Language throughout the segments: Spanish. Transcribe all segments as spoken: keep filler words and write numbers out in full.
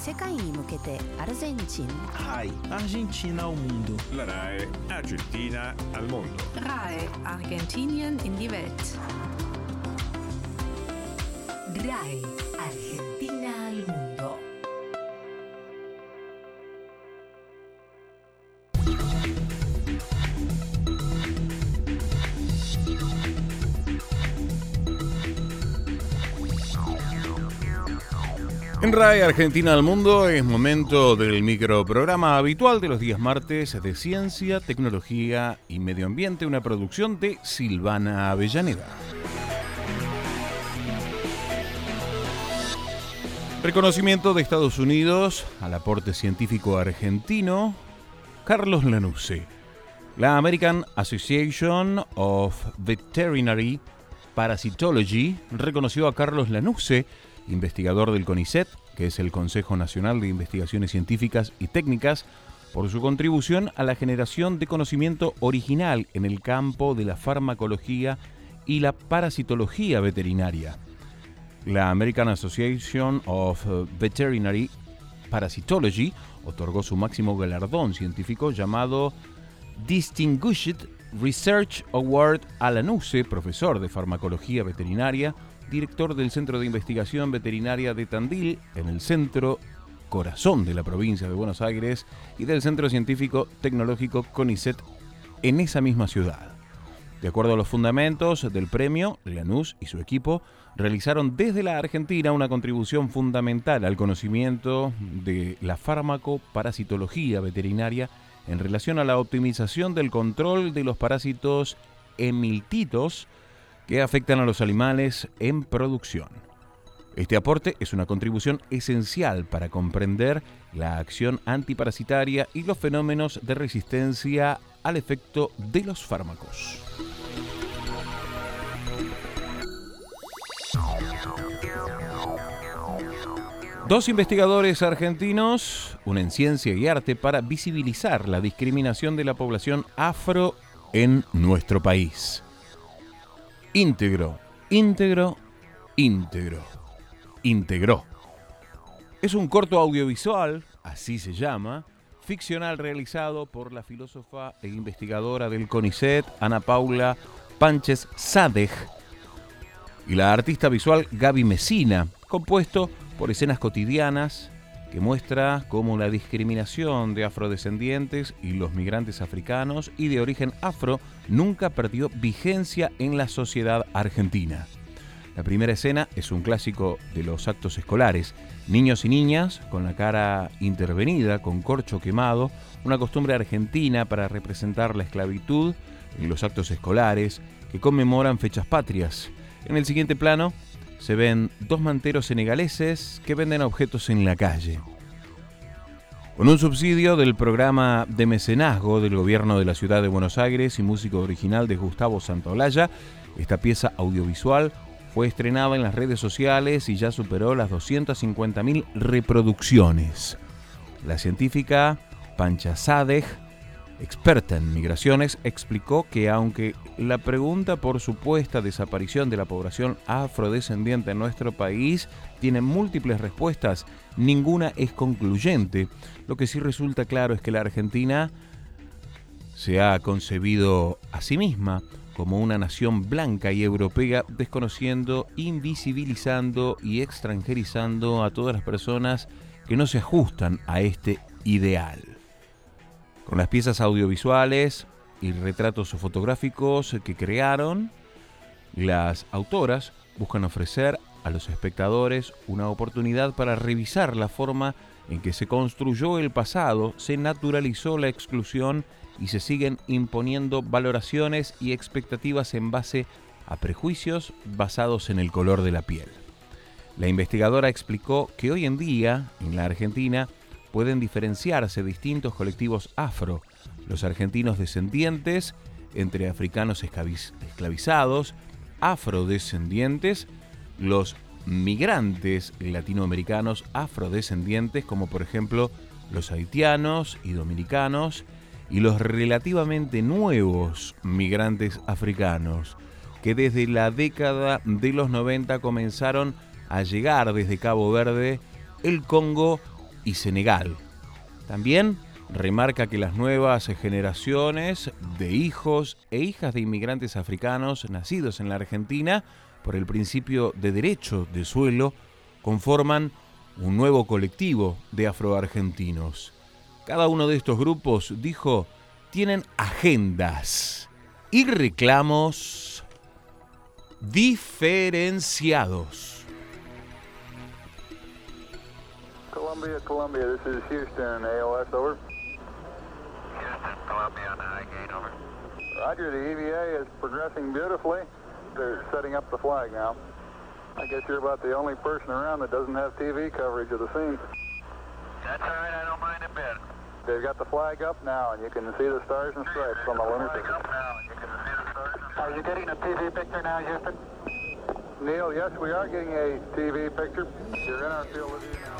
世界に向けてアルゼンチン R A I Argentina al mundo. La R A E Argentina al mundo. R A E Argentinien in die Welt. R A E Argentina al mundo. En R A E Argentina al mundo es momento del microprograma habitual de los días martes de Ciencia, Tecnología y Medio Ambiente, una producción de Silvana Avellaneda. Reconocimiento de Estados Unidos al aporte científico argentino, Carlos Lanuse. La American Association of Veterinary Parasitology reconoció a Carlos Lanuse, investigador del CONICET, que es el Consejo Nacional de Investigaciones Científicas y Técnicas, por su contribución a la generación de conocimiento original en el campo de la farmacología y la parasitología veterinaria. La American Association of Veterinary Parasitology otorgó su máximo galardón científico llamado Distinguished Research Award a Lanuse, profesor de farmacología veterinaria, director del Centro de Investigación Veterinaria de Tandil, en el centro corazón de la provincia de Buenos Aires, y del Centro Científico Tecnológico CONICET en esa misma ciudad. De acuerdo a los fundamentos del premio, Lanuse y su equipo realizaron desde la Argentina una contribución fundamental al conocimiento de la farmacoparasitología veterinaria en relación a la optimización del control de los parásitos hemiltitos que afectan a los animales en producción. Este aporte es una contribución esencial para comprender la acción antiparasitaria y los fenómenos de resistencia al efecto de los fármacos. Dos investigadores argentinos unen ciencia y arte para visibilizar la discriminación de la población afro en nuestro país. Íntegro, íntegro, íntegro, íntegro. Es un corto audiovisual, así se llama, ficcional realizado por la filósofa e investigadora del CONICET, Ana Paula Pánchez Sadej, y la artista visual Gaby Mesina, compuesto por escenas cotidianas que muestra cómo la discriminación de afrodescendientes y los migrantes africanos y de origen afro nunca perdió vigencia en la sociedad argentina. La primera escena es un clásico de los actos escolares. Niños y niñas con la cara intervenida, con corcho quemado, una costumbre argentina para representar la esclavitud en los actos escolares que conmemoran fechas patrias. En el siguiente plano se ven dos manteros senegaleses que venden objetos en la calle. Con un subsidio del programa de mecenazgo del gobierno de la ciudad de Buenos Aires y música original de Gustavo Santaolalla, esta pieza audiovisual fue estrenada en las redes sociales y ya superó las doscientas cincuenta mil reproducciones. La científica Pancha Sadej, experta en migraciones, explicó que aunque la pregunta por supuesta desaparición de la población afrodescendiente en nuestro país tiene múltiples respuestas, ninguna es concluyente. Lo que sí resulta claro es que la Argentina se ha concebido a sí misma como una nación blanca y europea, desconociendo, invisibilizando y extranjerizando a todas las personas que no se ajustan a este ideal. Con las piezas audiovisuales y retratos fotográficos que crearon, las autoras buscan ofrecer a los espectadores una oportunidad para revisar la forma en que se construyó el pasado, se naturalizó la exclusión y se siguen imponiendo valoraciones y expectativas en base a prejuicios basados en el color de la piel. La investigadora explicó que hoy en día, en la Argentina, pueden diferenciarse distintos colectivos afro, los argentinos descendientes entre africanos esclavizados, afrodescendientes, los migrantes latinoamericanos afrodescendientes, como por ejemplo los haitianos y dominicanos, y los relativamente nuevos migrantes africanos, que desde la década de los noventa comenzaron a llegar desde Cabo Verde, el Congo y Senegal. También remarca que las nuevas generaciones de hijos e hijas de inmigrantes africanos nacidos en la Argentina por el principio de derecho de suelo conforman un nuevo colectivo de afroargentinos. Cada uno de estos grupos, dijo, tienen agendas y reclamos diferenciados. Columbia, Columbia, this is Houston, A O S, over. Houston, Columbia on the high gain, over. Roger, the E V A is progressing beautifully. They're setting up the flag now. I guess you're about the only person around that doesn't have T V coverage of the scene. That's all right, I don't mind a bit. They've got the flag up now, and you can see the stars and stripes on the lunar Flag surface. up now, and you can see the stars and stripes. Are you getting a T V picture now, Houston? Neil, yes, we are getting a T V picture. You're in our field of view now.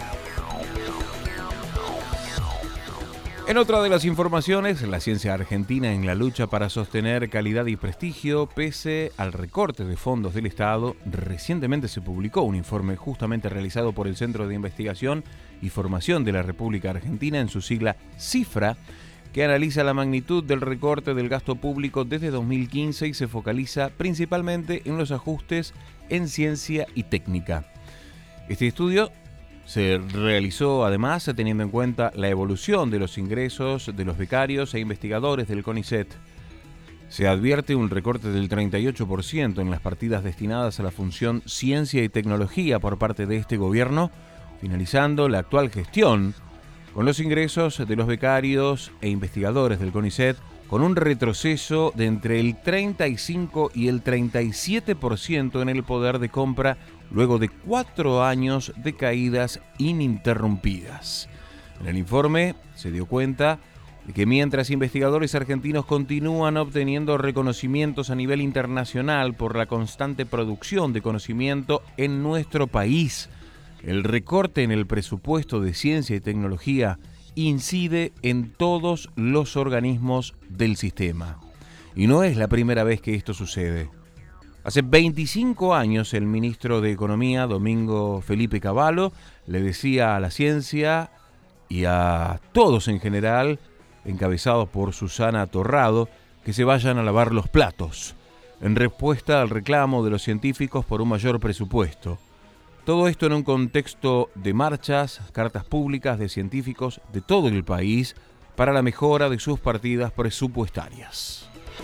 En otra de las informaciones, la ciencia argentina en la lucha para sostener calidad y prestigio pese al recorte de fondos del Estado. Recientemente se publicó un informe justamente realizado por el Centro de Investigación y Formación de la República Argentina, en su sigla CIFRA, que analiza la magnitud del recorte del gasto público desde dos mil quince y se focaliza principalmente en los ajustes en ciencia y técnica. Este estudio se realizó además teniendo en cuenta la evolución de los ingresos de los becarios e investigadores del CONICET. Se advierte un recorte del treinta y ocho por ciento en las partidas destinadas a la función ciencia y tecnología por parte de este gobierno, finalizando la actual gestión con los ingresos de los becarios e investigadores del CONICET con un retroceso de entre el treinta y cinco y el treinta y siete por ciento en el poder de compra luego de cuatro años de caídas ininterrumpidas. En el informe se dio cuenta de que mientras investigadores argentinos continúan obteniendo reconocimientos a nivel internacional por la constante producción de conocimiento en nuestro país, el recorte en el presupuesto de ciencia y tecnología incide en todos los organismos del sistema. Y no es la primera vez que esto sucede. Hace veinticinco años el ministro de Economía, Domingo Felipe Cavallo, le decía a la ciencia y a todos en general, encabezados por Susana Torrado, que se vayan a lavar los platos, en respuesta al reclamo de los científicos por un mayor presupuesto. Todo esto en un contexto de marchas, cartas públicas de científicos de todo el país para la mejora de sus partidas presupuestarias.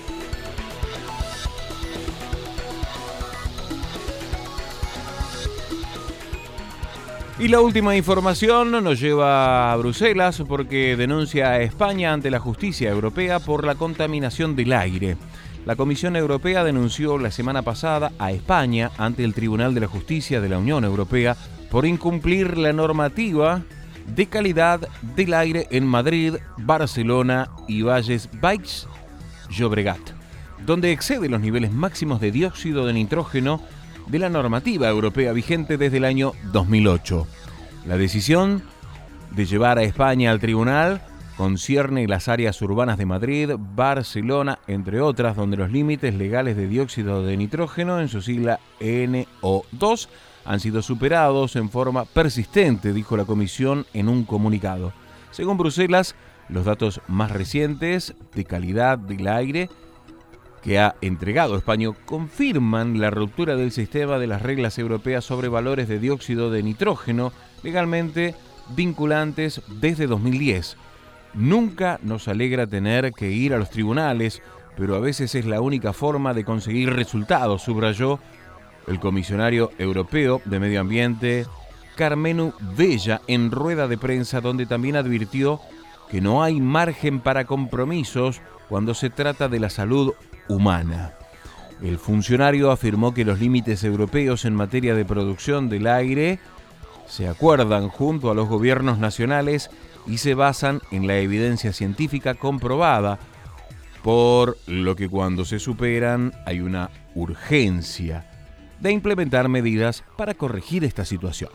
Y la última información nos lleva a Bruselas porque denuncia a España ante la justicia europea por la contaminación del aire. La Comisión Europea denunció la semana pasada a España ante el Tribunal de la Justicia de la Unión Europea por incumplir la normativa de calidad del aire en Madrid, Barcelona y Valles Baix Llobregat, donde excede los niveles máximos de dióxido de nitrógeno de la normativa europea vigente desde el año dos mil ocho. La decisión de llevar a España al tribunal concierne las áreas urbanas de Madrid, Barcelona, entre otras, donde los límites legales de dióxido de nitrógeno, en su sigla N O dos, han sido superados en forma persistente, dijo la Comisión en un comunicado. Según Bruselas, los datos más recientes de calidad del aire que ha entregado España confirman la ruptura del sistema de las reglas europeas sobre valores de dióxido de nitrógeno legalmente vinculantes desde dos mil diez. Nunca nos alegra tener que ir a los tribunales, pero a veces es la única forma de conseguir resultados, subrayó el comisionario europeo de Medio Ambiente, Carmenu Vella, en rueda de prensa, donde también advirtió que no hay margen para compromisos cuando se trata de la salud humana. El funcionario afirmó que los límites europeos en materia de producción del aire se acuerdan junto a los gobiernos nacionales y se basan en la evidencia científica comprobada, por lo que cuando se superan hay una urgencia de implementar medidas para corregir esta situación.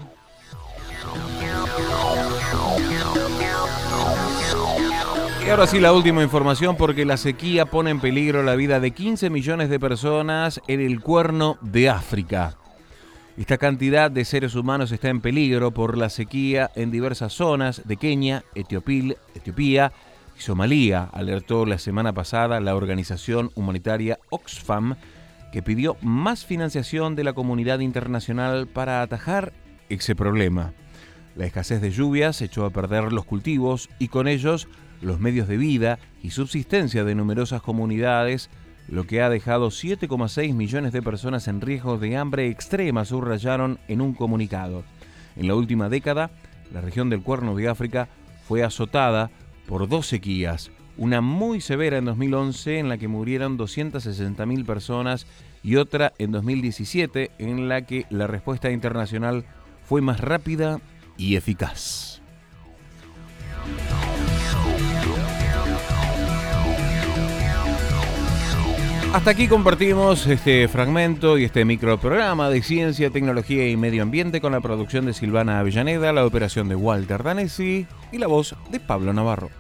Y ahora sí, la última información, porque la sequía pone en peligro la vida de quince millones de personas en el Cuerno de África. Esta cantidad de seres humanos está en peligro por la sequía en diversas zonas de Kenia, Etiopía, Etiopía y Somalia, alertó la semana pasada la organización humanitaria Oxfam, que pidió más financiación de la comunidad internacional para atajar ese problema. La escasez de lluvias echó a perder los cultivos y con ellos los medios de vida y subsistencia de numerosas comunidades, lo que ha dejado siete coma seis millones de personas en riesgo de hambre extrema, subrayaron en un comunicado. En la última década, la región del Cuerno de África fue azotada por dos sequías, una muy severa en dos mil once en la que murieron doscientas sesenta mil personas y otra en dos mil diecisiete en la que la respuesta internacional fue más rápida y eficaz. Hasta aquí compartimos este fragmento y este microprograma de ciencia, tecnología y medio ambiente con la producción de Silvana Avellaneda, la operación de Walter Danesi y la voz de Pablo Navarro.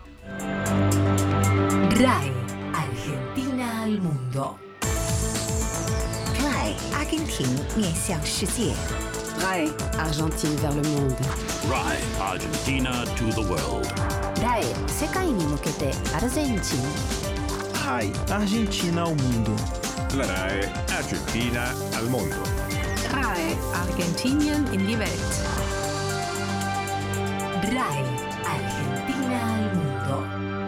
R A E, Argentina al mundo. R A E, Argentina 面向世界。 R A E, Argentine vers le monde. R A E, Argentina to the world. R A E、世界に向けてアルゼンチン。 R A E, Argentina ao mundo. La R A E Argentina al mundo. R A E, Argentinien in die Welt. R A E, Argentina al mundo.